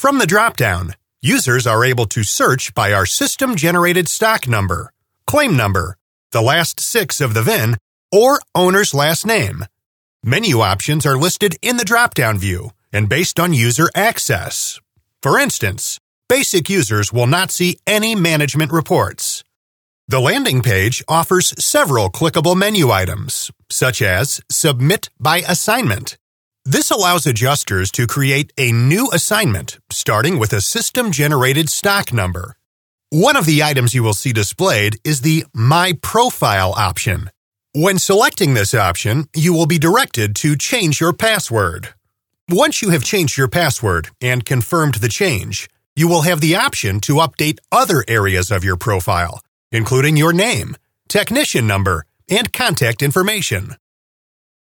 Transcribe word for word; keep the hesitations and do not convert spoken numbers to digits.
From the dropdown, users are able to search by our system-generated stock number, claim number, the last six of the V I N, or owner's last name. Menu options are listed in the drop-down view and based on user access. For instance, basic users will not see any management reports. The landing page offers several clickable menu items, such as Submit by Assignment. This allows adjusters to create a new assignment, starting with a system-generated stock number. One of the items you will see displayed is the My Profile option. When selecting this option, you will be directed to change your password. Once you have changed your password and confirmed the change, you will have the option to update other areas of your profile, including your name, technician number, and contact information.